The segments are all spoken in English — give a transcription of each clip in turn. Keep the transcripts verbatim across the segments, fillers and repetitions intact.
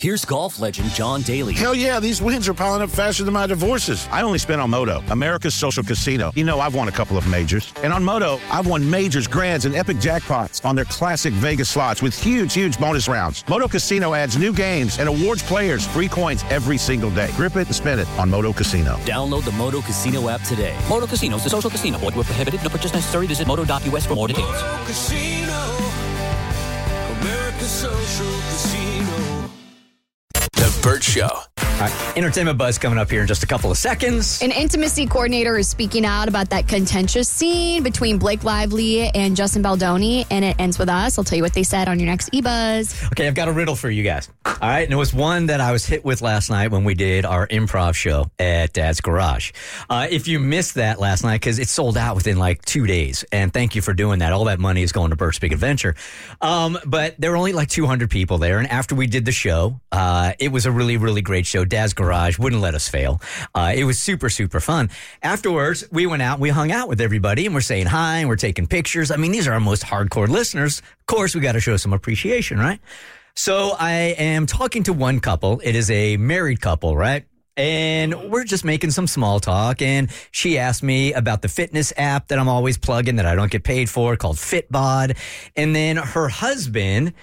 Here's golf legend John Daly. Hell yeah, these wins are piling up faster than my divorces. I only spent on Moto, America's social casino. You know, I've won a couple of majors. And on Moto, I've won majors, grands, and epic jackpots on their classic Vegas slots with huge, huge bonus rounds. Moto Casino adds new games and awards players free coins every single day. Grip it and spin it on Moto Casino. Download the Moto Casino app today. Moto Casino is a social casino. Void where prohibited. No purchase necessary. Visit moto dot U S for more details. Moto Casino, America's social casino. The Burt Show. All right, entertainment buzz coming up here in just a couple of seconds. An intimacy coordinator is speaking out about that contentious scene between Blake Lively and Justin Baldoni, and it ends with us. I'll tell you what they said on your next E-Buzz. Okay, I've got a riddle for you guys. All right, and it was one that I was hit with last night when we did our improv show at Dad's Garage. Uh, if you missed that last night, because it sold out within like two days, and thank you for doing that. All that money is going to Burt's Big Adventure. Um, but there were only like two hundred people there, and after we did the show, uh, it was a really, really great show. Dad's Garage wouldn't let us fail. Uh, it was super, super fun. Afterwards, we went out, we hung out with everybody, and we're saying hi, and we're taking pictures. I mean, these are our most hardcore listeners. Of course, we got to show some appreciation, right? So I am talking to one couple. It is a married couple, right? And we're just making some small talk, and she asked me about the fitness app that I'm always plugging that I don't get paid for called Fitbod. And then her husband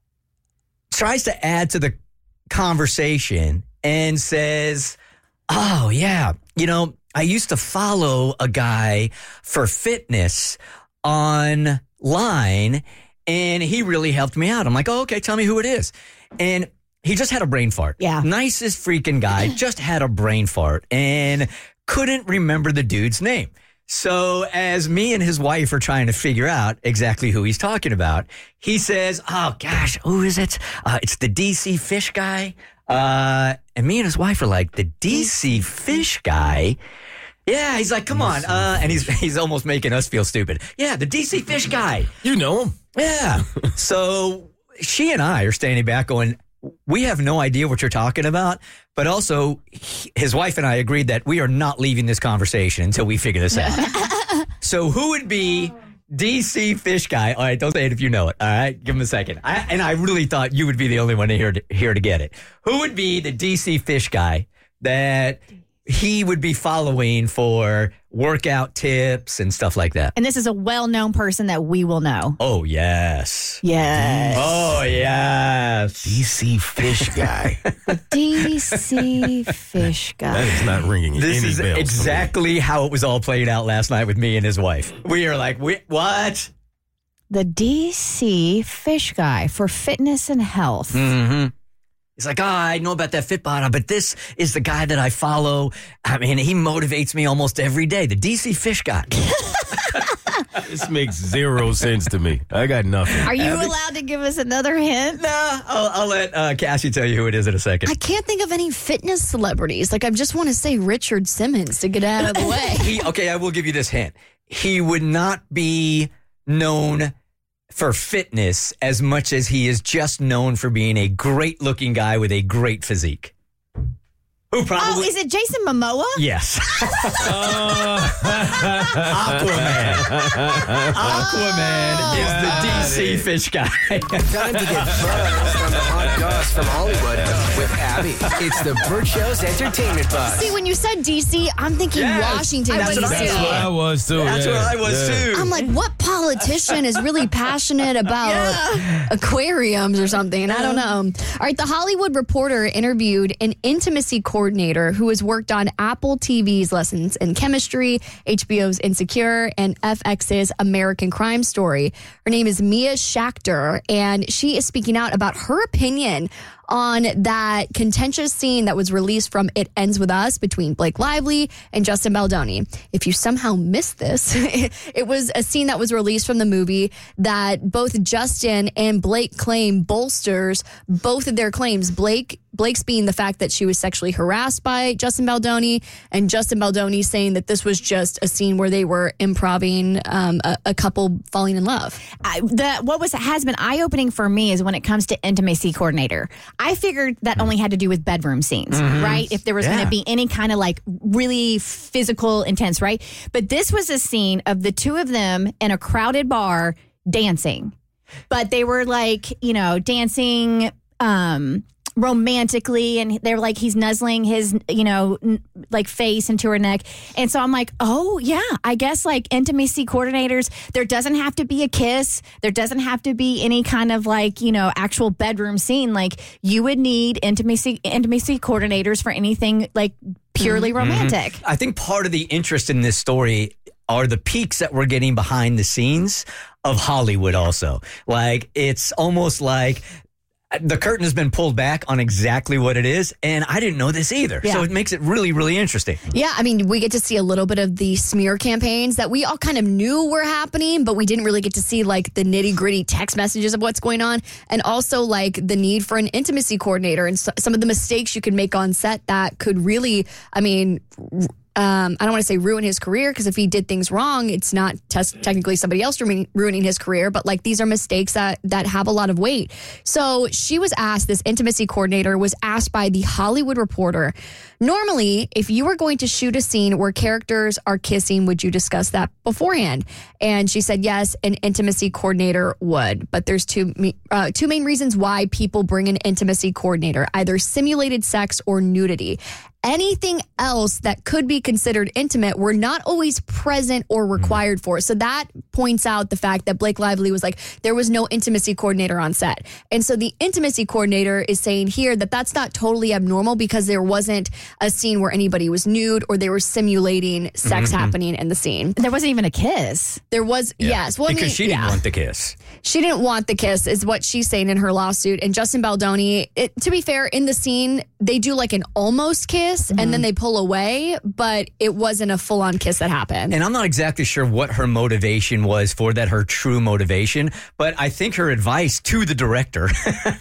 tries to add to the conversation and says, oh, yeah, you know, I used to follow a guy for fitness online, and he really helped me out. I'm like, oh, okay, tell me who it is. And he just had a brain fart. Yeah. Nicest freaking guy, just had a brain fart and couldn't remember the dude's name. So as me and his wife are trying to figure out exactly who he's talking about, he says, oh, gosh, who is it? Uh, it's the D C Fish guy. Uh, and me and his wife are like, the D C Fish guy? Yeah, he's like, come on. Uh, and he's he's almost making us feel stupid. Yeah, the D C Fish guy. You know him. Yeah. So she and I are standing back going, we have no idea what you're talking about, but also he, his wife and I agreed that we are not leaving this conversation until we figure this out. So who would be D C Fish guy? All right, don't say it if you know it. All right, give him a second. I, and I really thought you would be the only one here to, here to get it. Who would be the D C Fish guy that he would be following for workout tips and stuff like that? And this is a well-known person that we will know. Oh, yes. Yes. Oh, yes. D C Fish guy. D C Fish guy. That is not ringing This any is bells. exactly how it was all played out last night with me and his wife. We are like, we, what? The D C Fish guy for fitness and health. Mm-hmm. He's like, oh, I know about that Fitbod, but this is the guy that I follow. I mean, he motivates me almost every day. The D C Fish guy. This makes zero sense to me. I got nothing. Are you allowed to give us another hint? Nah, I'll, I'll let uh, Cassie tell you who it is in a second. I can't think of any fitness celebrities. Like, I just want to say Richard Simmons to get out of the way. He, okay, I will give you this hint. He would not be known for fitness as much as he is just known for being a great-looking guy with a great physique. Who probably... Oh, is it Jason Momoa? Yes. Aquaman. Aquaman Oh. is the D C Fish guy. Time to get buzzed on the hot goss from Hollywood with Abby. It's the Burt Show's Entertainment Buzz. See, when you said D C, I'm thinking Yes. Washington, That's D C. what I That's what I was too. That's yeah. what I was Yeah. too. I'm like, what politician is really passionate about aquariums or something? I don't know. All right, the Hollywood Reporter interviewed an intimacy coordinator who has worked on Apple T V's Lessons in Chemistry, H B O's Insecure, and F X's American Crime Story. Her name is Mia Schachter, and she is speaking out about her opinion on that contentious scene that was released from It Ends With Us between Blake Lively and Justin Baldoni. If you somehow missed this, it was a scene that was released from the movie that both Justin and Blake claim bolsters both of their claims. Blake Blake's being the fact that she was sexually harassed by Justin Baldoni, and Justin Baldoni saying that this was just a scene where they were improving um, a, a couple falling in love. I, the what was has been eye opening for me is when it comes to intimacy coordinator. I figured that only had to do with bedroom scenes, mm-hmm. right? If there was Yeah. going to be any kind of like really physical, intense, right? But this was a scene of the two of them in a crowded bar dancing, but they were like, you know, dancing. Um, romantically, and they're like he's nuzzling his, you know, n- like face into her neck. And so I'm like, oh yeah, I guess like intimacy coordinators, there doesn't have to be a kiss, there doesn't have to be any kind of like, you know, actual bedroom scene. Like you would need intimacy intimacy coordinators for anything like purely romantic. Mm-hmm. I think part of the interest in this story are the peeks that we're getting behind the scenes of Hollywood also. Like it's almost like the curtain has been pulled back on exactly what it is, and I didn't know this either. Yeah. So it makes it really, really interesting. Yeah, I mean, we get to see a little bit of the smear campaigns that we all kind of knew were happening, but we didn't really get to see like the nitty gritty text messages of what's going on, and also like the need for an intimacy coordinator and so, some of the mistakes you could make on set that could really, I mean, Um, I don't want to say ruin his career, because if he did things wrong, it's not te- technically somebody else ruining, ruining his career. But like these are mistakes that that have a lot of weight. So she was asked, this intimacy coordinator was asked by The Hollywood Reporter, normally, if you were going to shoot a scene where characters are kissing, would you discuss that beforehand? And she said, yes, an intimacy coordinator would. But there's two, uh, two main reasons why people bring an intimacy coordinator, either simulated sex or nudity. Anything else that could be considered intimate, we're not always present or required for. So that points out the fact that Blake Lively was like, there was no intimacy coordinator on set. And so the intimacy coordinator is saying here that that's not totally abnormal, because there wasn't a scene where anybody was nude or they were simulating sex mm-hmm. happening in the scene. There wasn't even a kiss. There was, yeah. yes. Well, because I mean, she didn't yeah. want the kiss. She didn't want the kiss is what she's saying in her lawsuit. And Justin Baldoni, it, to be fair, in the scene, they do like an almost kiss mm-hmm. and then they pull away, but it wasn't a full-on kiss that happened. And I'm not exactly sure what her motivation was for that, her true motivation, but I think her advice to the director,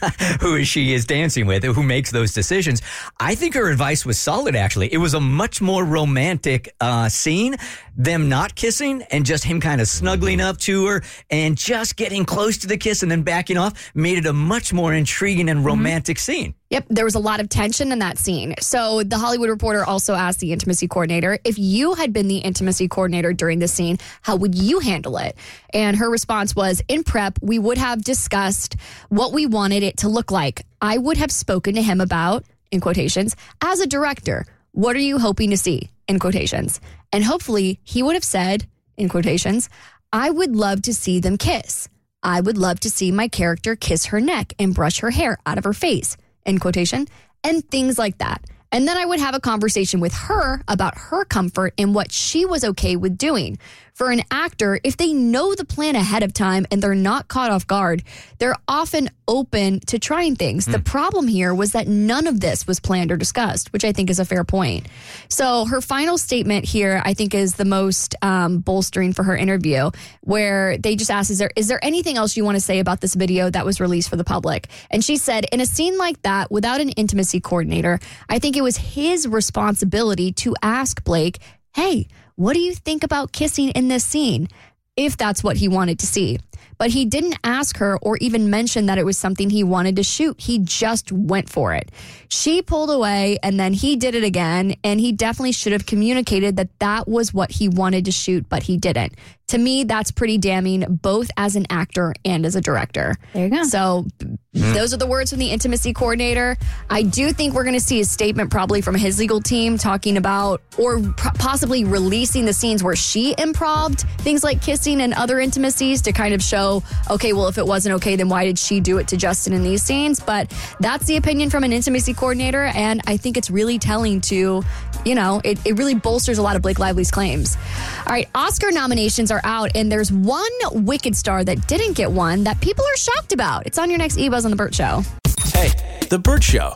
who she is dancing with, who makes those decisions, I think her advice was solid, actually. It was a much more romantic uh, scene, them not kissing and just him kind of snuggling up to her and just getting close to the kiss and then backing off, made it a much more intriguing and romantic mm-hmm. scene. Yep, there was a lot of tension in that scene. So The Hollywood Reporter also asked the intimacy coordinator, if you had been the intimacy coordinator during the scene, how would you handle it? And her response was, in prep, we would have discussed what we wanted it to look like. I would have spoken to him about, in quotations, as a director, what are you hoping to see, in quotations? And hopefully he would have said, in quotations, I would love to see them kiss. I would love to see my character kiss her neck and brush her hair out of her face, in quotation, and things like that. And then I would have a conversation with her about her comfort and what she was okay with doing. For an actor, if they know the plan ahead of time and they're not caught off guard, they're often open to trying things. Mm. The problem here was that none of this was planned or discussed, which I think is a fair point. So her final statement here, I think, is the most um, bolstering for her interview, where they just asked, is there, is there anything else you want to say about this video that was released for the public? And she said, in a scene like that, without an intimacy coordinator, I think it was his responsibility to ask Blake, hey, what do you think about kissing in this scene? If that's what he wanted to see. But he didn't ask her or even mention that it was something he wanted to shoot. He just went for it. She pulled away and then he did it again. And he definitely should have communicated that that was what he wanted to shoot, but he didn't. To me, that's pretty damning, both as an actor and as a director. There you go. So those are the words from the intimacy coordinator. I do think we're going to see a statement probably from his legal team talking about or p- possibly releasing the scenes where she improv'd things like kissing and other intimacies to kind of show, okay, well, if it wasn't okay, then why did she do it to Justin in these scenes? But that's the opinion from an intimacy coordinator, and I think it's really telling to, you know, it, it really bolsters a lot of Blake Lively's claims. All right, Oscar nominations are out, and there's one Wicked star that didn't get one that people are shocked about. It's on your next E-Buzz on The Burt Show. Hey, The Burt Show.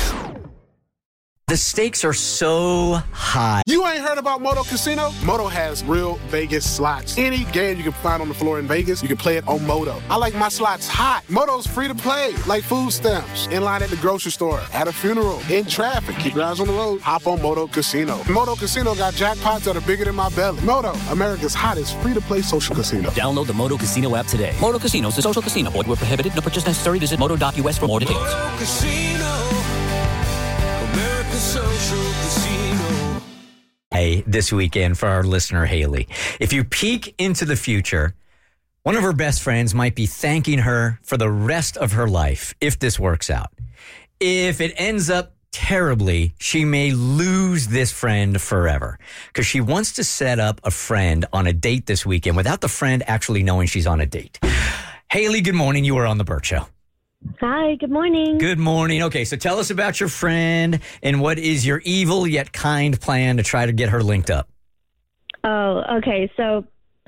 The stakes are so high. You ain't heard about Moto Casino? Moto has real Vegas slots. Any game you can find on the floor in Vegas, you can play it on Moto. I like my slots hot. Moto's free to play, like food stamps. In line at the grocery store, at a funeral, in traffic. Keep your eyes on the road. Hop on Moto Casino. Moto Casino got jackpots that are bigger than my belly. Moto, America's hottest free-to-play social casino. Download the Moto Casino app today. Moto Casino is a social casino. Void where prohibited. No purchase necessary. Visit moto dot U S for more details. Moto Casino. America's social casino. Hey, this weekend for our listener, Haley. If you peek into the future, one of her best friends might be thanking her for the rest of her life if this works out. if it ends up terribly, she may lose this friend forever because she wants to set up a friend on a date this weekend without the friend actually knowing she's on a date. Haley, good morning. You are on The Burt Show. Hi, good morning. Good morning. Okay, so tell us about your friend and what is your evil yet kind plan to try to get her linked up? Oh, okay. So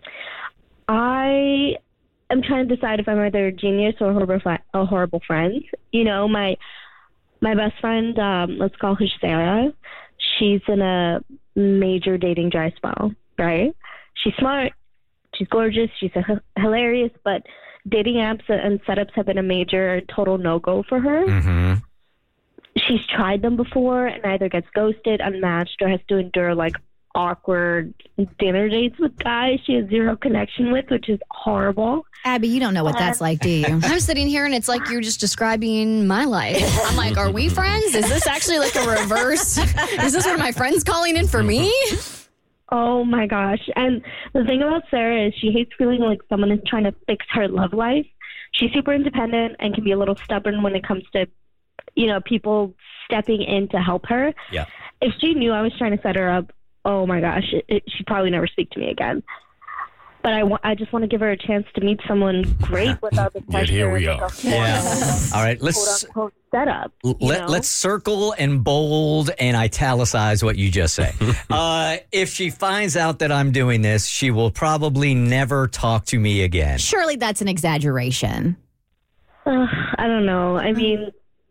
I am trying to decide if I'm either a genius or a horrible, fri- a horrible friend. You know, my my best friend, um, let's call her Sarah. She's in a major dating dry spell, right? She's smart. She's gorgeous. She's h- hilarious, but dating apps and setups have been a major total no-go for her. Mm-hmm. She's tried them before and either gets ghosted, unmatched, or has to endure, like, awkward dinner dates with guys she has zero connection with, which is horrible. Abby, you don't know what that's like, do you? I'm sitting here and it's like you're just describing my life. I'm like, are we friends? Is this actually like a reverse? Is this one of my friends calling in for me? Oh my gosh. And the thing about Sarah is she hates feeling like someone is trying to fix her love life. She's super independent and can be a little stubborn when it comes to, you know, people stepping in to help her. Yeah. If she knew I was trying to set her up, oh my gosh, it, it, she'd probably never speak to me again. But I, wa- I just want to give her a chance to meet someone great without the pressure. here we of, are. like, a Yeah. All right, let's quote unquote setup. you let, know? let's circle and bold and italicize what you just say. uh, if she finds out that I'm doing this, she will probably never talk to me again. Surely that's an exaggeration. Uh, I don't know. I mean,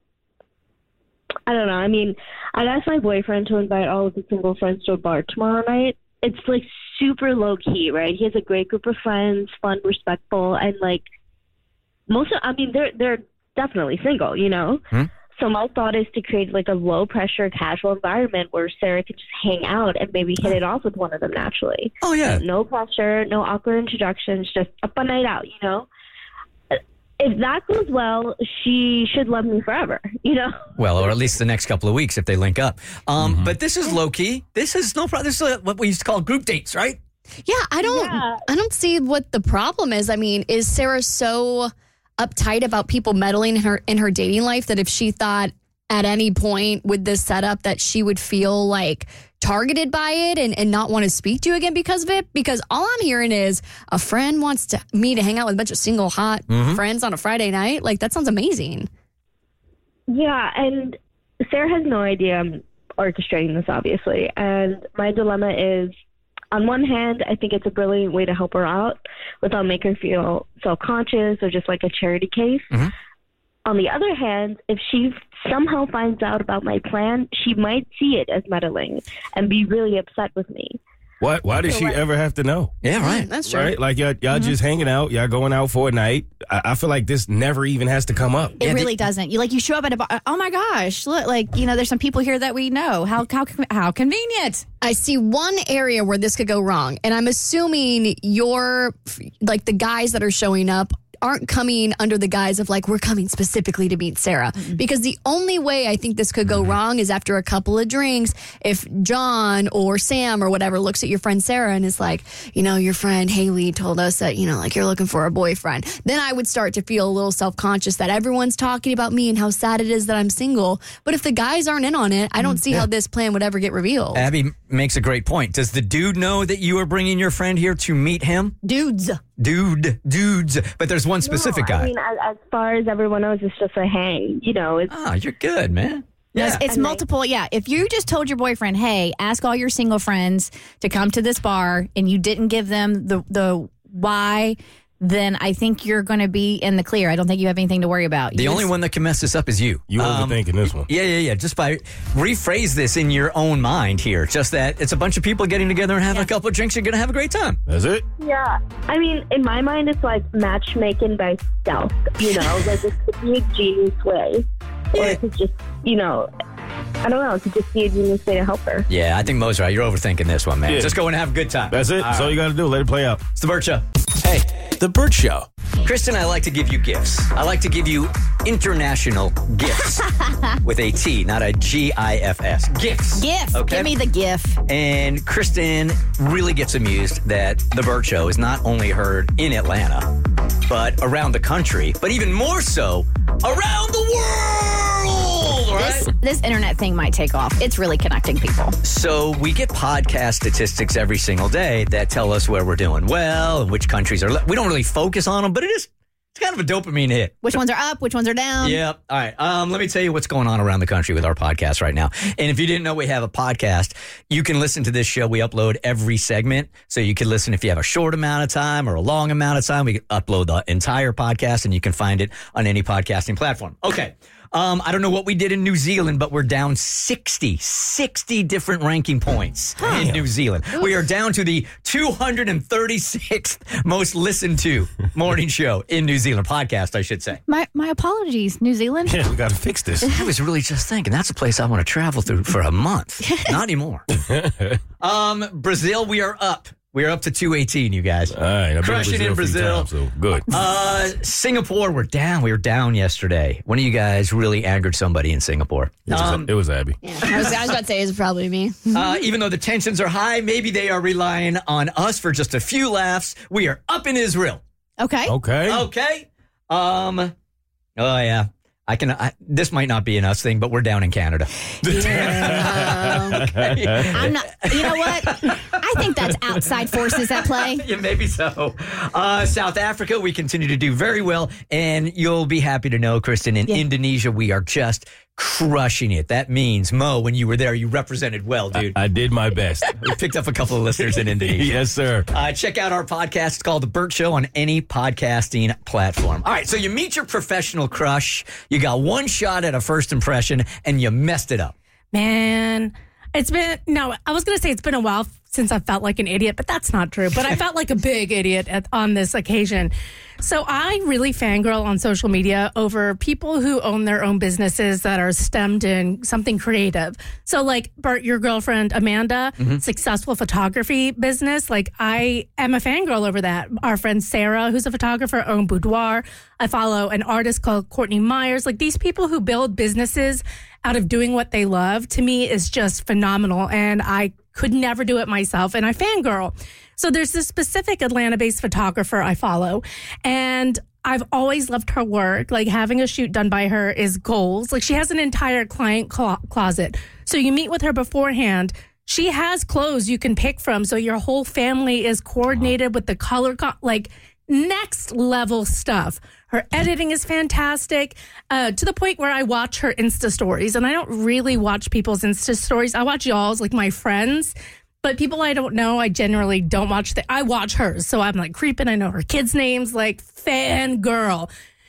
I don't know. I mean, I asked my boyfriend to invite all of his single friends to a bar tomorrow night. It's like super low key, right? He has a great group of friends, fun, respectful, and like most of, I mean, they're they're definitely single, you know. Hmm? So my thought is to create like a low pressure, casual environment where Sarah could just hang out and maybe hit it off with one of them naturally. Oh yeah. No pressure, no awkward introductions, just a fun night out, you know. If that goes well, she should love me forever, you know? Well, or at least the next couple of weeks if they link up. Um, But this is low key. This is no problem. This is what we used to call group dates, right? Yeah, I don't Yeah. I don't see what the problem is. I mean, is Sarah so uptight about people meddling in her in her dating life that if she thought at any point with this setup that she would feel like targeted by it and, and not want to speak to you again because of it? Because all I'm hearing is a friend wants to me to hang out with a bunch of single hot friends on a Friday night. Like, that sounds amazing. Yeah, and Sarah has no idea I'm orchestrating this, obviously. And my dilemma is, on one hand, I think it's a brilliant way to help her out without making her feel self-conscious or just like a charity case. Mm-hmm. On the other hand, if she somehow finds out about my plan, she might see it as meddling and be really upset with me. Why, why does she ever have to know? Yeah, right. That's true. Right? Like, y'all, y'all just hanging out. Y'all going out for a night. I, I feel like this never even has to come up. It Yeah, really the- doesn't. You like you show up at a bar. Oh my gosh! Look, like you know, there's some people here that we know. How how how convenient. I see one area where this could go wrong, and I'm assuming you're like the guys that are showing up aren't coming under the guise of like, we're coming specifically to meet Sarah. Mm-hmm. Because the only way I think this could go wrong is after a couple of drinks, if John or Sam or whatever looks at your friend Sarah and is like, you know, your friend Haley told us that, you know, like you're looking for a boyfriend. Then I would start to feel a little self-conscious that everyone's talking about me and how sad it is that I'm single. But if the guys aren't in on it, I don't see how this plan would ever get revealed. Abby makes a great point. Does the dude know that you are bringing your friend here to meet him? Dudes. Dude, dudes. But there's one specific no, guy. I mean, as, as far as everyone knows, it's just a hang. You know, it's Ah, you're good, man. No, Yeah. it's, it's And multiple. Yeah. If you just told your boyfriend, hey, ask all your single friends to come to this bar and you didn't give them the, the why, then I think you're going to be in the clear. I don't think you have anything to worry about. The You only just- one that can mess this up is you. You Um, overthinking this one. Yeah, yeah, yeah. Just by rephrase this in your own mind here. Just that it's a bunch of people getting together and having a couple of drinks. You're going to have a great time. That's it? Yeah, I mean, in my mind, it's like matchmaking by stealth. You know, like it could be a genius way, or it could just, you know, I don't know, it could just be a genius way to help her. Yeah, I think Mo's right. You're overthinking this one, man. Yeah. Just go and have a good time. That's it. That's all you got to do. Let it play out. It's the Burt Show. Hey, The Burt Show. Kristen, I like to give you gifts. I like to give you international gifts with a T, not a G I F S. Gifts. GIF. Okay. Give me the GIF. And Kristen really gets amused that The Burt Show is not only heard in Atlanta, but around the country, but even more so around the world. This this internet thing might take off. It's really connecting people. So we get podcast statistics every single day that tell us where we're doing well and which countries are. Le- we don't really focus on them, but it is it's kind of a dopamine hit. Which ones are up? Which ones are down? Yep. All right. Um, let me tell you what's going on around the country with our podcast right now. And if you didn't know we have a podcast, you can listen to this show. We upload every segment. So you can listen if you have a short amount of time or a long amount of time. We upload the entire podcast and you can find it on any podcasting platform. Okay. Um, I don't know what we did in New Zealand, but we're down sixty, sixty different ranking points huh. in New Zealand. Ooh. We are down to the two hundred thirty-sixth most listened to morning show in New Zealand. Podcast, I should say. My my apologies, New Zealand. Yeah, we got to fix this. I was really just thinking, that's a place I want to travel through for a month. Not anymore. um, Brazil, we are up. We're up to two eighteen, you guys. All right. I've Crushing been in Brazil. Times, so good. Uh, Singapore, we're down. We were down yesterday. One of you guys really angered somebody in Singapore. It was, um, it was Abby. Yeah, I, was, I was about to say it's probably me. uh, even though the tensions are high, maybe they are relying on us for just a few laughs. We are up in Israel. Okay. Okay. Okay. Um. Oh, yeah. I can. I, this might not be an us thing, but we're down in Canada. Yeah. Okay. I'm not. You know what? I think that's outside forces at play. Yeah, maybe so. Uh, South Africa, we continue to do very well, and you'll be happy to know, Kristen, in yeah. Indonesia, we are just crushing it. That means, Mo, when you were there, you represented well, dude. I, I did my best. We picked up a couple of listeners in Indonesia. Yes, sir. Uh, check out our podcast. It's called The Burt Show on any podcasting platform. All right, so you meet your professional crush. You got one shot at a first impression, and you messed it up. Man, it's been, no, I was going to say it's been a while since I felt like an idiot, but that's not true. But I felt like a big idiot at, on this occasion. So I really fangirl on social media over people who own their own businesses that are stemmed in something creative. So like Bert, your girlfriend, Amanda, mm-hmm. successful photography business. Like I am a fangirl over that. Our friend Sarah, who's a photographer, owned Boudoir. I follow an artist called Courtney Myers. Like these people who build businesses out of doing what they love, to me is just phenomenal. And I could never do it myself. And I fangirl. So there's this specific Atlanta-based photographer I follow, and I've always loved her work. Like having a shoot done by her is goals. Like she has an entire client clo- closet. So you meet with her beforehand. She has clothes you can pick from. So your whole family is coordinated with the color, co- like next level stuff. Her editing is fantastic, uh, to the point where I watch her Insta stories, and I don't really watch people's Insta stories. I watch y'all's, like my friends. But people I don't know, I generally don't watch. The, I watch hers. So I'm like creeping. I know her kids' names, like fangirl.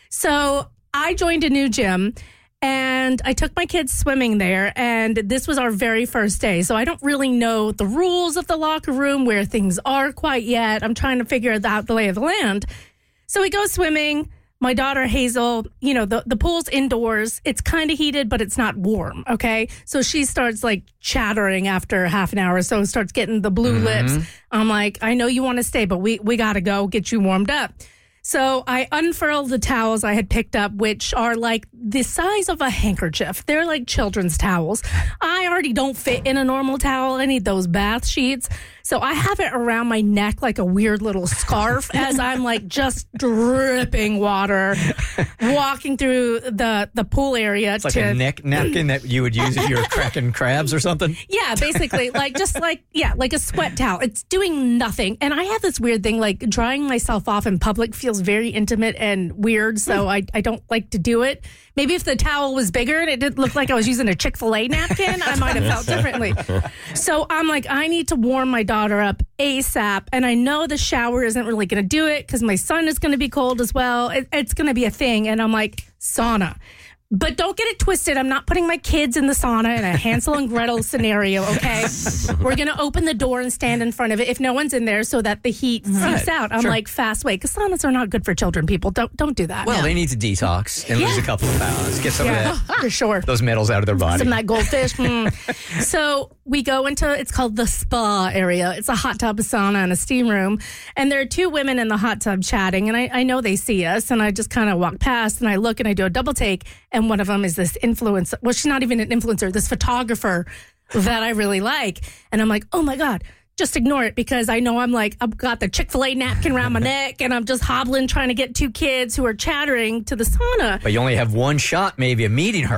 So I joined a new gym and I took my kids swimming there. And this was our very first day. So I don't really know the rules of the locker room, where things are quite yet. I'm trying to figure out the lay of the land. So we go swimming. My daughter, Hazel, you know, the, the pool's indoors. It's kind of heated, but it's not warm, okay? So she starts, like, chattering after half an hour or so, starts getting the blue mm-hmm. lips. I'm like, I know you want to stay, but we, we got to go get you warmed up. So I unfurled the towels I had picked up, which are, like, the size of a handkerchief. They're like children's towels. I already don't fit in a normal towel. I need those bath sheets. So I have it around my neck like a weird little scarf as I'm like just dripping water, walking through the, the pool area. It's like to, a neck napkin that you would use if you were cracking crabs or something. Yeah, basically. Like just like, yeah, like a sweat towel. It's doing nothing. And I have this weird thing, like drying myself off in public feels very intimate and weird. So I, I don't like to do it. Maybe if the towel was bigger and it didn't look like I was using a Chick-fil-A napkin, I might have felt differently. So I'm like, I need to warm my daughter up ASAP. And I know the shower isn't really going to do it because my son is going to be cold as well. It, it's going to be a thing. And I'm like, sauna. But don't get it twisted. I'm not putting my kids in the sauna in a Hansel and Gretel scenario, okay? We're going to open the door and stand in front of it if no one's in there so that the heat seeps right. out. I'm sure. like, fast way. Because saunas are not good for children, people. Don't don't do that. Well, no. they need to detox and yeah. lose a couple of pounds. Get some yeah, of that. For sure. Those metals out of their body. Some of that goldfish. mm. So we go into, it's called the spa area. It's a hot tub, a sauna, and a steam room. And there are two women in the hot tub chatting. And I, I know they see us. And I just kind of walk past and I look and I do a double take. And one of them is this influencer. Well, she's not even an influencer, this photographer that I really like. And I'm like, oh my God, just ignore it because I know I'm like, I've got the Chick-fil-A napkin around my neck and I'm just hobbling trying to get two kids who are chattering to the sauna. But you only have one shot maybe of meeting her.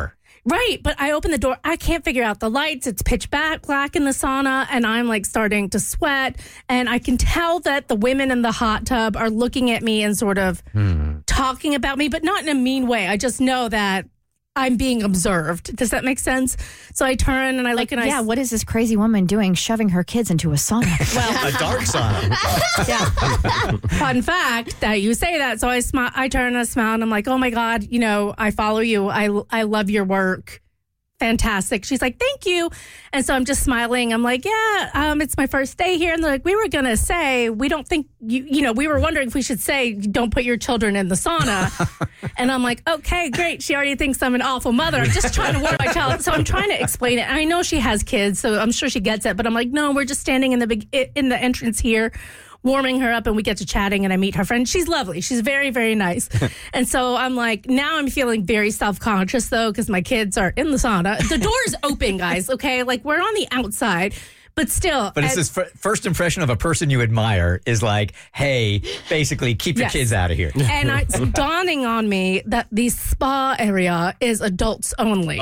Right, but I open the door. I can't figure out the lights. It's pitch black, black in the sauna, and I'm like starting to sweat. And I can tell that the women in the hot tub are looking at me and sort of Hmm. talking about me, but not in a mean way. I just know that I'm being observed. Does that make sense? So I turn and I look and I yeah, what is this crazy woman doing shoving her kids into a sauna? Well, A dark sauna. yeah. Fun fact that you say that. So I smile, I turn and I smile and I'm like, oh my God, you know, I follow you. I, I love your work. Fantastic. She's like, thank you. And so I'm just smiling. I'm like, yeah, um, it's my first day here. And they're like, we were going to say, we don't think you, you know, we were wondering if we should say, don't put your children in the sauna. And I'm like, okay, great. She already thinks I'm an awful mother. I'm just trying to warn my child. So I'm trying to explain it. And I know she has kids, so I'm sure she gets it. But I'm like, no, we're just standing in the big, in the entrance here, warming her up, and we get to chatting and I meet her friend. She's lovely. She's very, very nice. And so I'm like, now I'm feeling very self-conscious though, because my kids are in the sauna. The door's open, guys. Okay. Like we're on the outside, but still. But it's as- this f- first impression of a person you admire is like, hey, basically keep your Yes. kids out of here. And I, it's dawning on me that the spa area is adults only.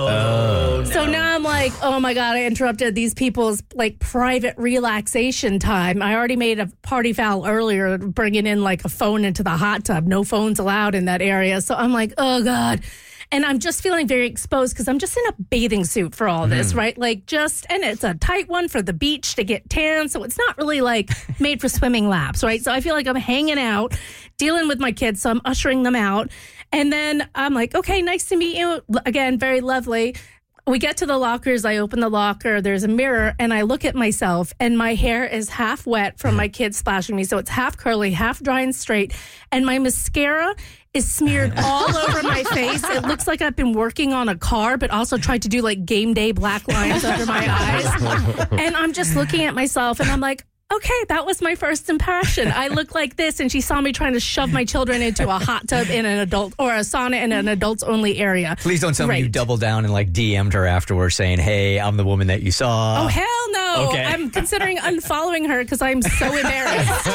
Oh, So now I'm like, oh my God, I interrupted these people's like private relaxation time. I already made a party foul earlier, bringing in like a phone into the hot tub. No phones allowed in that area. So I'm like, oh God. And I'm just feeling very exposed because I'm just in a bathing suit for all this, Mm. right? Like just, and it's a tight one for the beach to get tan. So it's not really like made for swimming laps, right? So I feel like I'm hanging out, dealing with my kids. So I'm ushering them out. And then I'm like, okay, nice to meet you. Again, very lovely. We get to the lockers. I open the locker. There's a mirror and I look at myself and my hair is half wet from my kids splashing me. So it's half curly, half dry and straight. And my mascara is smeared all over my face. It looks like I've been working on a car, but also tried to do like game day black lines under my eyes. And I'm just looking at myself and I'm like, okay, that was my first impression. I look like this, and she saw me trying to shove my children into a hot tub in an adult or a sauna in an adults only area. Please don't tell me you Great. doubled down and like D M'd her afterwards saying, hey, I'm the woman that you saw. Oh, hell no. Okay. I'm considering unfollowing her because I'm so embarrassed.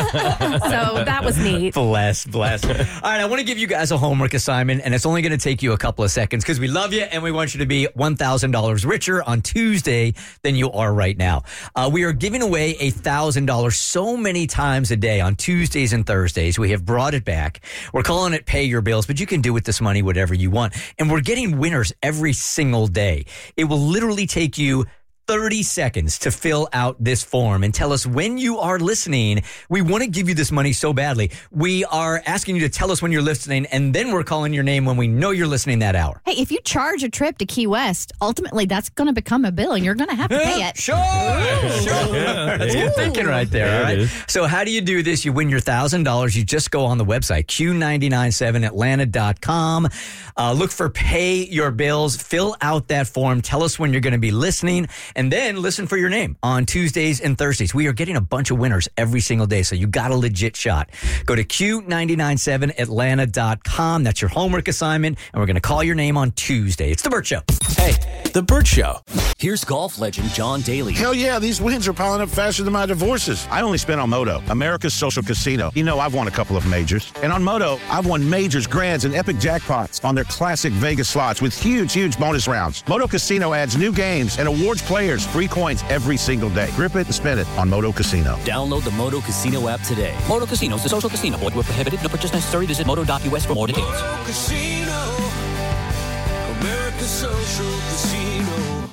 So that was neat. Bless, bless. All right, I want to give you guys a homework assignment, and it's only going to take you a couple of seconds because we love you and we want you to be one thousand dollars richer on Tuesday than you are right now. Uh, we are giving away a one thousand dollars so many times a day on Tuesdays and Thursdays. We have brought it back. We're calling it Pay Your Bills, but you can do with this money whatever you want. And we're getting winners every single day. It will literally take you thirty seconds to fill out this form and tell us when you are listening. We want to give you this money so badly. We are asking you to tell us when you're listening, and then we're calling your name when we know you're listening that hour. Hey, if you charge a trip to Key West, ultimately that's going to become a bill and you're going to have to pay it. Sure, sure. That's good thinking right there. All right. So how do you do this? You win your one thousand dollars. You just go on the website, Q nine nine seven Atlanta dot com. Uh, look for Pay Your Bills. Fill out that form. Tell us when you're going to be listening, and then listen for your name on Tuesdays and Thursdays. We are getting a bunch of winners every single day, so you got a legit shot. Go to Q nine nine seven Atlanta dot com. That's your homework assignment, and we're going to call your name on Tuesday. It's The Burt Show. Hey, The Burt Show. Here's golf legend John Daly. Hell yeah, these wins are piling up faster than my divorces. I only spent on Moto, America's social casino. You know, I've won a couple of majors. And on Moto, I've won majors, grands, and epic jackpots on their classic Vegas slots with huge, huge bonus rounds. Moto Casino adds new games and awards players free coins every single day. Grip it and spin it on Moto Casino. Download the Moto Casino app today. Moto Casino is a social casino. Void where prohibited. No purchase necessary. Visit moto dot U S for more details. Moto Casino, America's social casino.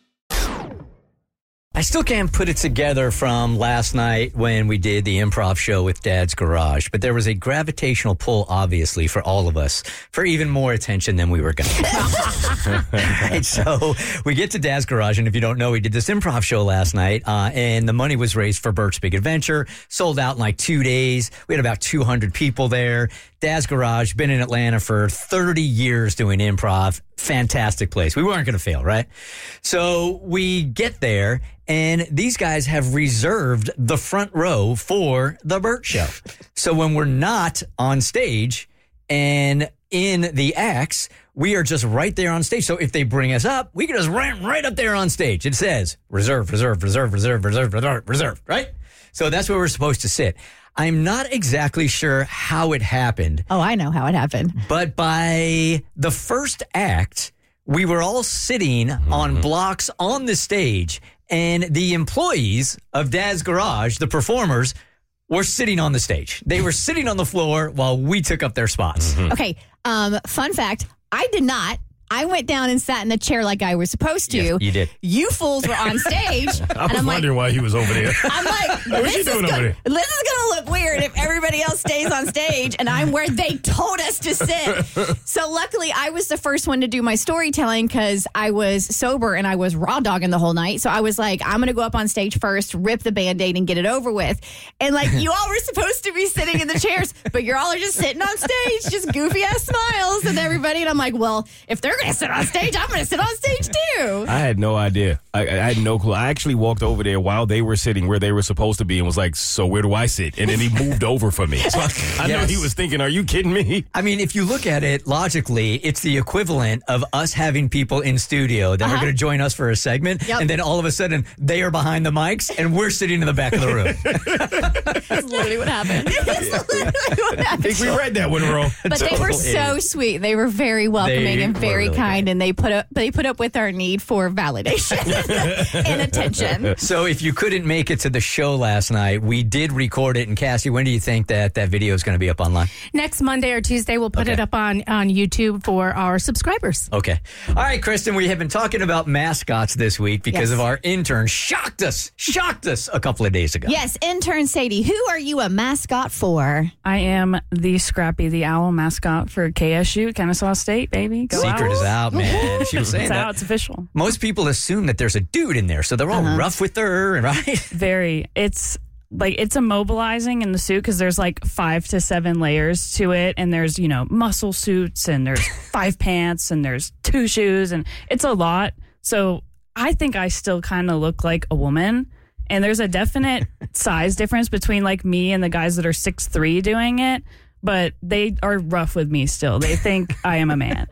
I still can't put it together from last night when we did the improv show with Dad's Garage, but there was a gravitational pull, obviously, for all of us for even more attention than we were going to get. Right, so we get to Dad's Garage, and if you don't know, we did this improv show last night, uh, and the money was raised for Bert's Big Adventure, sold out in like two days. We had about two hundred people there. Dad's Garage, been in Atlanta for thirty years doing improv. Fantastic place. We weren't going to fail, right? So we get there, and these guys have reserved the front row for the Burt Show. So when we're not on stage and in the acts, we are just right there on stage. So if they bring us up, we can just run right up there on stage. It says reserve, reserve, reserve, reserve, reserve, reserve, reserve, right? So that's where we're supposed to sit. I'm not exactly sure how it happened. Oh, I know how it happened. But by the first act, we were all sitting mm-hmm. on blocks on the stage, and the employees of Dad's Garage, the performers, were sitting on the stage. They were sitting on the floor while we took up their spots. Mm-hmm. Okay, um, fun fact, I did not. I went down and sat in the chair like I was supposed to. Yes, you did. You fools were on stage. I was I'm wondering like, why he was over there. I'm like, What's this, she is doing gonna, over there? this is going to look weird if everybody else stays on stage and I'm where they told us to sit. So luckily, I was the first one to do my storytelling because I was sober and I was raw dogging the whole night. So I was like, I'm going to go up on stage first, rip the Band-Aid and get it over with. And like, you all were supposed to be sitting in the chairs, but you all are just sitting on stage, just goofy ass smiles and everybody. And I'm like, well, if they're going to sit on stage, I'm going to sit on stage too. I had no idea. I, I had no clue. I actually walked over there while they were sitting where they were supposed to be and was like, so where do I sit? And then he moved over for me. So I, I Yes. know he was thinking, are you kidding me? I mean, if you look at it logically, it's the equivalent of us having people in studio that Uh-huh. are going to join us for a segment, Yep. and then all of a sudden they are behind the mics and we're sitting in the back of the room. That's literally what happened. That's literally what I happened. think we read that one wrong. But they were so sweet. They were very welcoming They and very were really kind, and they put up they put up with our need for validation and attention. So if you couldn't make it to the show last night, we did record it. And Cassie, when do you think that that video is going to be up online? Next Monday or Tuesday, we'll put Okay. it up on, on YouTube for our subscribers. Okay. All right, Kristen, we have been talking about mascots this week because Yes. of our intern shocked us, shocked us a couple of days ago. Yes, intern Sadie, who are you a mascot for? I am the Scrappy the Owl mascot for K S U, Kennesaw State, baby. Go Secret Owls. is out, man. She was saying It's that. out. It's official. Most people assume that there's a dude in there, so they're all Uh-huh. rough with her, right? Very. It's like it's immobilizing in the suit because there's like five to seven layers to it, and there's you know muscle suits, and there's five pants, and there's two shoes, and it's a lot. So I think I still kind of look like a woman. And there's a definite size difference between like me and the guys that are six three doing it, but they are rough with me still. They think I am a man.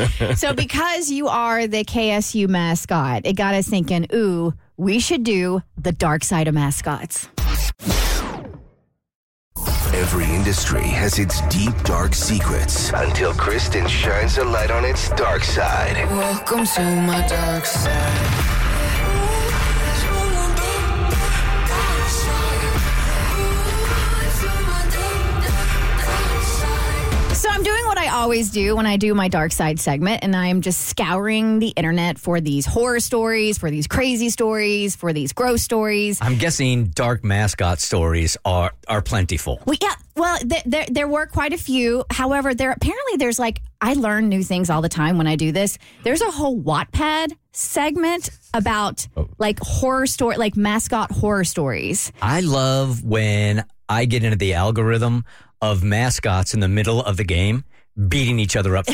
So because you are the K S U mascot, it got us thinking, ooh, we should do the dark side of mascots. Every industry has its deep, dark secrets until Kristen shines a light on its dark side. Welcome to my dark side. So I'm doing what I always do when I do my dark side segment, and I'm just scouring the internet for these horror stories, for these crazy stories, for these gross stories. I'm guessing dark mascot stories are are plentiful. Well, yeah, well, th- there there were quite a few. However, there apparently there's like I learn new things all the time when I do this. There's a whole Wattpad segment about like horror story, like mascot horror stories. I love when I get into the algorithm of mascots in the middle of the game beating each other up for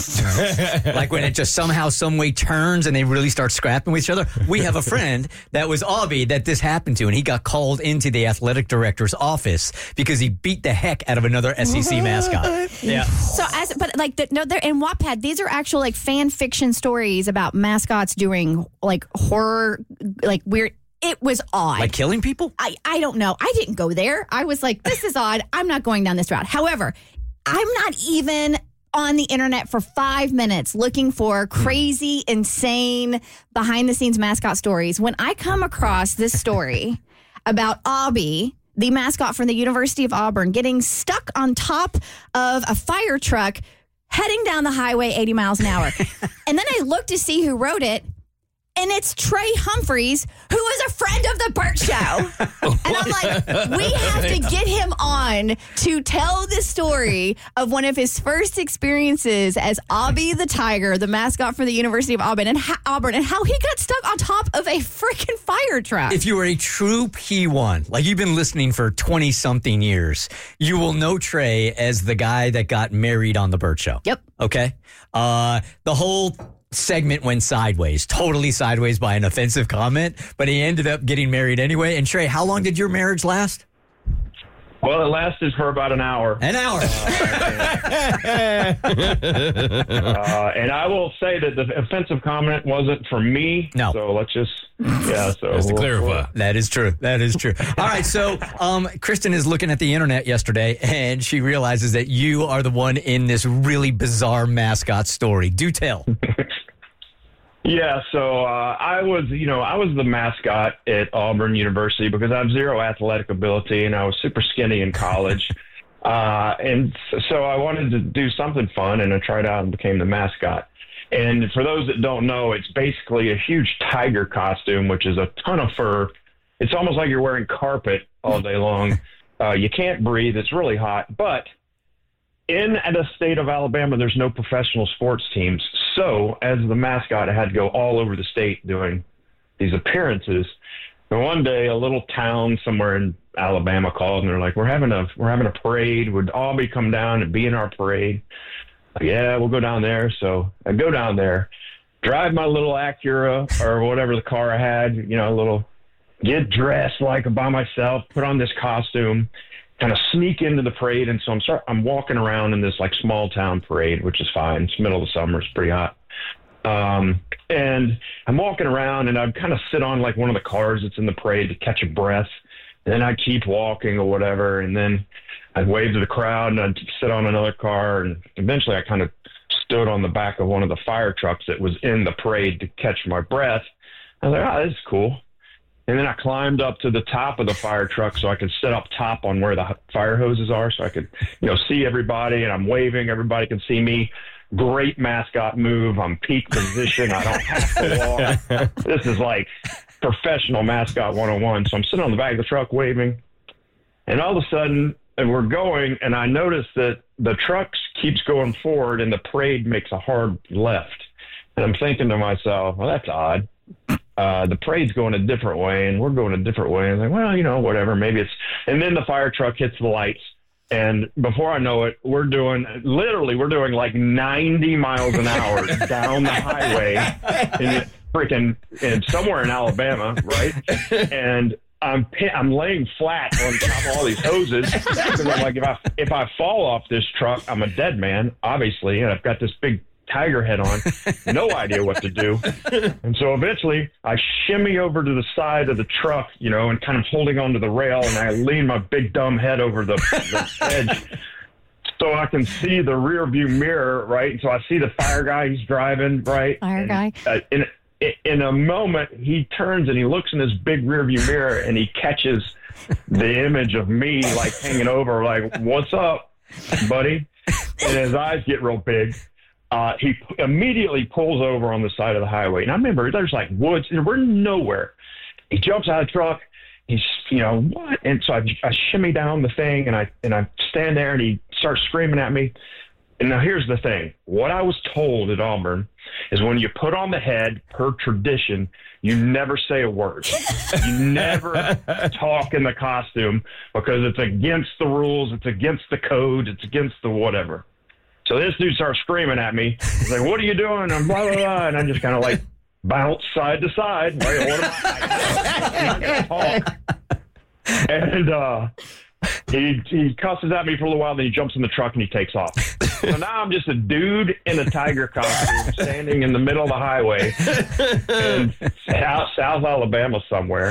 real. Like when it just somehow, some way turns and they really start scrapping with each other. We have a friend that was Aubie that this happened to, and he got called into the athletic director's office because he beat the heck out of another S E C mascot. Yeah. So as but like the, no, they're in Wattpad. These are actual like fan fiction stories about mascots doing like horror, like weird. It was odd. Like killing people? I, I don't know. I didn't go there. I was like, this is odd. I'm not going down this route. However, I'm not even on the internet for five minutes looking for crazy, insane, behind the scenes mascot stories. When I come across this story about Aubie, the mascot from the University of Auburn, getting stuck on top of a fire truck heading down the highway eighty miles an hour. And then I look to see who wrote it. And it's Trey Humphreys, who is a friend of the Burt Show. And I'm like, we have to get him on to tell the story of one of his first experiences as Aubie the Tiger, the mascot for the University of Auburn, and how, Auburn, and how he got stuck on top of a freaking fire truck. If you are a true P one, like you've been listening for twenty-something years, you will know Trey as the guy that got married on the Burt Show. Yep. Okay? Uh, the whole segment went sideways, totally sideways by an offensive comment, but he ended up getting married anyway. And Trey, how long did your marriage last? Well, it lasted for about an hour. An hour. uh, and I will say that the offensive comment wasn't for me. No. So let's just, yeah. So Just to we'll- clarify. That is true. That is true. All right. So, um, Kristen is looking at the internet yesterday, and she realizes that you are the one in this really bizarre mascot story. Do tell. Yeah, so uh, I was, you know, I was the mascot at Auburn University because I have zero athletic ability and I was super skinny in college. uh, and so I wanted to do something fun, and I tried out and became the mascot. And for those that don't know, it's basically a huge tiger costume, which is a ton of fur. It's almost like you're wearing carpet all day long. Uh, you can't breathe. It's really hot. But in the state of Alabama, there's no professional sports teams. So as the mascot, I had to go all over the state doing these appearances. And one day, a little town somewhere in Alabama called, and they're like, "We're having a we're having a parade. Would all be come down and be in our parade?" Like, yeah, we'll go down there. So I go down there, drive my little Acura or whatever the car I had, you know, a little, get dressed like by myself, put on this costume, kind of sneak into the parade. And so I'm start, I'm walking around in this like small town parade, which is fine. It's middle of the summer. It's pretty hot. Um, and I'm walking around, and I'd kind of sit on like one of the cars that's in the parade to catch a breath. And then I'd keep walking or whatever. And then I'd wave to the crowd, and I'd sit on another car. And eventually I kind of stood on the back of one of the fire trucks that was in the parade to catch my breath. I was like, oh, this is cool. And then I climbed up to the top of the fire truck so I could sit up top on where the fire hoses are, so I could, you know, see everybody, and I'm waving. Everybody can see me. Great mascot move. I'm peak position. I don't have to walk. This is like professional mascot one oh one. So I'm sitting on the back of the truck waving, and all of a sudden, and we're going, and I notice that the truck keeps going forward, and the parade makes a hard left. And I'm thinking to myself, well, that's odd. Uh, the parade's going a different way, and we're going a different way. I'm like, well, you know, whatever. Maybe it's. And then the fire truck hits the lights, and before I know it, we're doing literally we're doing like ninety miles an hour down the highway, in freaking in somewhere in Alabama, right? And I'm I'm laying flat on top of all these hoses because I'm like, if I if I fall off this truck, I'm a dead man, obviously, and I've got this big tiger head on, no idea what to do. And so eventually I shimmy over to the side of the truck, you know, and kind of holding onto the rail, and I lean my big dumb head over the, the edge so I can see the rear view mirror, right? And so I see the fire guy, he's driving, right? Fire and, guy. Uh, in, in a moment, he turns and he looks in his big rear view mirror, and he catches the image of me like hanging over, like, what's up, buddy? And his eyes get real big. Uh, he p- immediately pulls over on the side of the highway. And I remember there's like woods, and we're nowhere. He jumps out of the truck. He's, you know, what? And so I, I shimmy down the thing, and I and I stand there, and he starts screaming at me. And now here's the thing. What I was told at Auburn is when you put on the head, per tradition, you never say a word. You never talk in the costume because it's against the rules. It's against the code. It's against the whatever. So this dude starts screaming at me. He's like, what are you doing? I'm blah, blah, blah. And I'm just kind of like bounce side to side. Right? What am I? I'm not going to talk. And uh, he, he cusses at me for a little while. Then he jumps in the truck and he takes off. So now I'm just a dude in a tiger costume standing in the middle of the highway in South, South Alabama somewhere.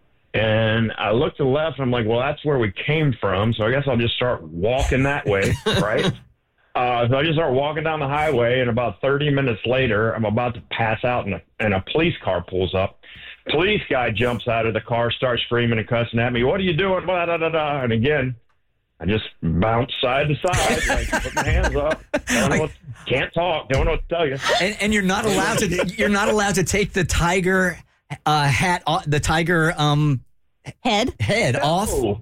And I look to the left, and I'm like, well, that's where we came from. So I guess I'll just start walking that way, right? Uh, so I just start walking down the highway, and about thirty minutes later, I'm about to pass out, and a, and a police car pulls up. Police guy jumps out of the car, starts screaming and cussing at me. What are you doing? Blah, blah, blah, blah. And again, I just bounce side to side, like put my hands up. Don't know what, can't talk. Don't know what to tell you. And, and you're not allowed to. You're not allowed to take the tiger uh, hat, off, the tiger um, head head no. off.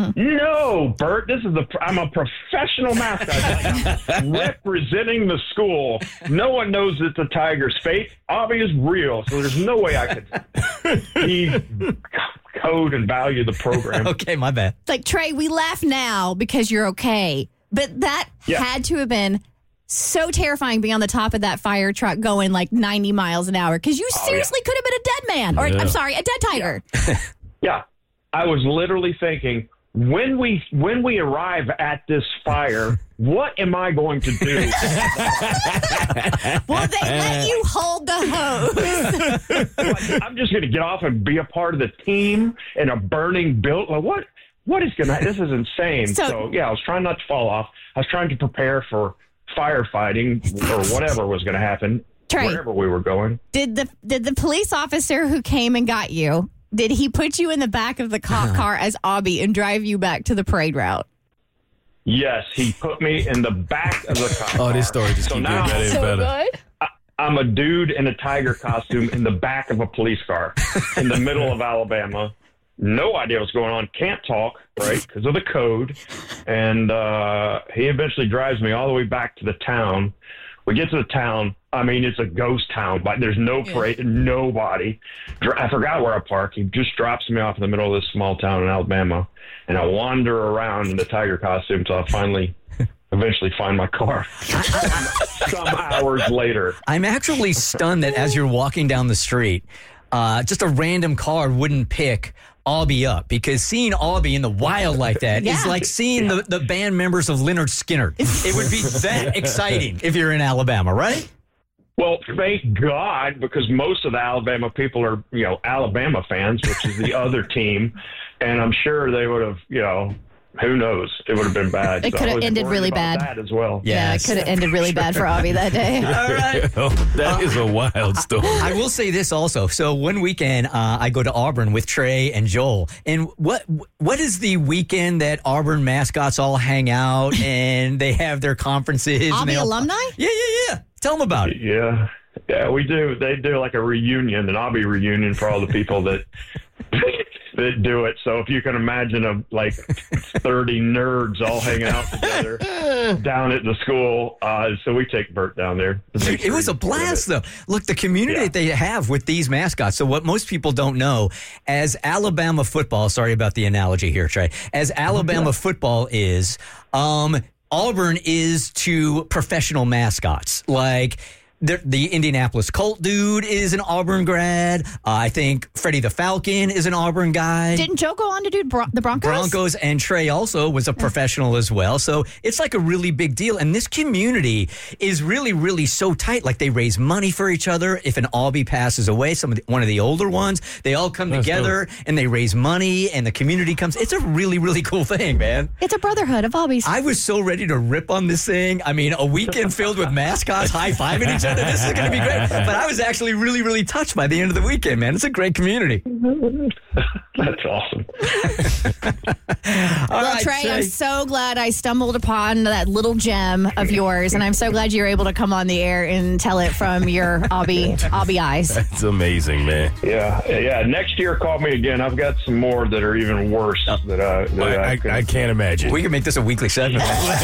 No, Bert, this is a, I'm a professional mascot. I'm representing the school. No one knows it's a tiger's fate. Obvious, real. So there's no way I could see code and value the program. Okay, my bad. Like, Trey, we laugh now because you're okay. But that Yeah. had to have been so terrifying being on the top of that fire truck going like ninety miles an hour because you seriously could have been a dead man. Or, Yeah. I'm sorry, a dead tiger. Yeah, I was literally thinking, when we when we arrive at this fire, what am I going to do? Will they let you hold the hose? I'm just going to get off and be a part of the team in a burning building. Like, what? What is going to? This is insane. So- So, yeah, I was trying not to fall off. I was trying to prepare for firefighting or whatever was going to happen. Trey. wherever we were going. Did the did the police officer who came and got you, did he put you in the back of the cop car as Obby and drive you back to the parade route? Yes, he put me in the back of the car. Oh, this story just so keeps now, getting better and better. I, I'm a dude in a tiger costume in the back of a police car in the middle of Alabama. No idea what's going on. Can't talk, right, because of the code. And uh, he eventually drives me all the way back to the town. We get to the town. I mean, it's a ghost town, but there's no parade, nobody. I forgot where I park. He just drops me off in the middle of this small town in Alabama, and I wander around in the tiger costume until I finally, eventually find my car. Some hours later. I'm actually stunned that as you're walking down the street, uh, just a random car wouldn't pick Obby up, because seeing Obby in the wild like that Yeah. is like seeing the, the band members of Lynyrd Skynyrd. It would be that exciting if you're in Alabama, right? Well, thank God, because most of the Alabama people are, you know, Alabama fans, which is the other team. And I'm sure they would have, you know, who knows? It would have been bad. It So could I have was ended worried really about bad. that as well. Yeah, it could have ended really bad for Obby that day. All right. Oh, that is a wild story. I will say this also. So one weekend, uh, I go to Auburn with Trey and Joel. And what what is the weekend that Auburn mascots all hang out and they have their conferences? and they Obby all- alumni? Yeah, yeah, yeah. Tell them about it. Yeah. Yeah, we do. They do like a reunion, an Obby reunion for all the people that that do it. So if you can imagine a like thirty nerds all hanging out together down at the school. Uh, so we take Bert down there. It was a blast, though. Look, the community Yeah. that they have with these mascots. So what most people don't know, as Alabama football, sorry about the analogy here, Trey, as Alabama football is, um, Auburn is to professional mascots. Like, the, the Indianapolis Colt dude is an Auburn grad. Uh, I think Freddie the Falcon is an Auburn guy. Didn't Joe go on to do Bron- the Broncos? Broncos, and Trey also was a professional as well. So it's like a really big deal. And this community is really, really so tight. Like, they raise money for each other. If an Obby passes away, some of the, one of the older ones, they all come That's together and they raise money, and the community comes. It's a really, really cool thing, man. It's a brotherhood of Obbies. I was so ready to rip on this thing. I mean, a weekend filled with mascots high-fiving each other. This is going to be great. But I was actually really, really touched by the end of the weekend, man. It's a great community. That's awesome. All well, right, Trey, I'm so glad I stumbled upon that little gem of yours, and I'm so glad you were able to come on the air and tell it from your Obby, Obby eyes. It's amazing, man. Yeah, yeah. Next year, call me again. I've got some more that are even worse. That I, that I, I, I, could- I can't imagine. We can make this a weekly segment.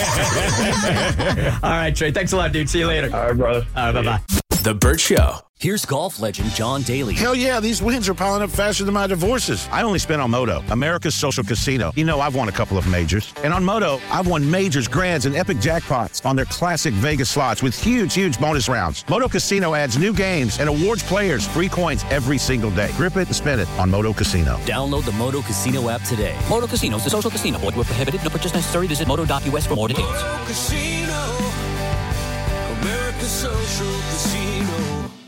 All right, Trey. Thanks a lot, dude. See you later. All right, brother. All right, bye-bye. The Burt Show. Here's golf legend John Daly. Hell yeah, these wins are piling up faster than my divorces. I only spent on Moto, America's social casino. You know, I've won a couple of majors. And on Moto, I've won majors, grands, and epic jackpots on their classic Vegas slots with huge, huge bonus rounds. Moto Casino adds new games and awards players free coins every single day. Grip it and spin it on Moto Casino. Download the Moto Casino app today. Moto Casino is a social casino. Void where prohibited. No purchase necessary. Visit moto dot u s for more details. Casino, America's social casino.